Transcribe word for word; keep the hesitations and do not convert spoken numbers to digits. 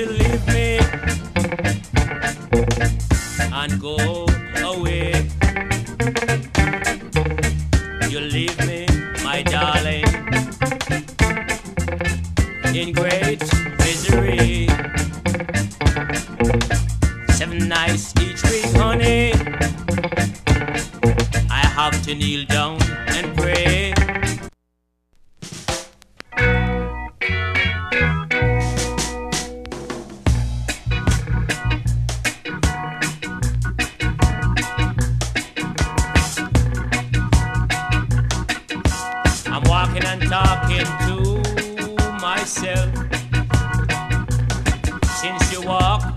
to leave me and go away. You leave me, my darling, in great misery. Seven nights each week, honey, I have to kneel down and pray. I'm walking and talking to myself. Since you walked